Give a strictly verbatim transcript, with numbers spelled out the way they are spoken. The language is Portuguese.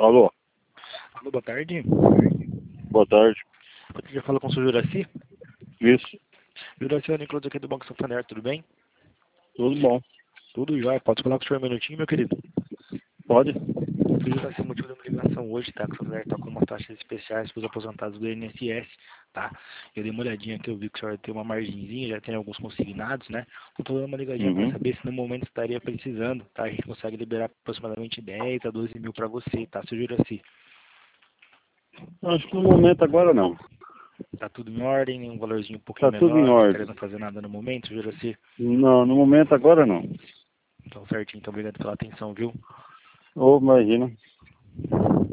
Alô, Alô, boa tarde. boa tarde. Eu já falo com o senhor Juraci. Isso, Juraci, é o Nicolas aqui do Banco Santander, tudo bem? tudo bom. Tudo jóia. Pode falar com o senhor um minutinho, meu querido? Pode? O Juraci, o motivo da minha ligação hoje, tá? Que o Santander tá com umas taxas especiais para os aposentados do I N S S, tá? Eu dei uma olhadinha aqui, eu vi que o senhor tem uma margenzinha, já tem alguns consignados, né? Eu tô dando uma ligadinha para Uhum. saber se no momento estaria precisando, tá? A gente consegue liberar aproximadamente dez a doze mil para você, tá, seu Juraci? Acho que no momento agora não. Tá tudo em ordem, um valorzinho um pouquinho Tá tudo em menor, não tá ordem. querendo fazer nada no momento, Juraci? Não, no momento agora não. Então, certinho, então obrigado pela atenção, viu? Ou imagina.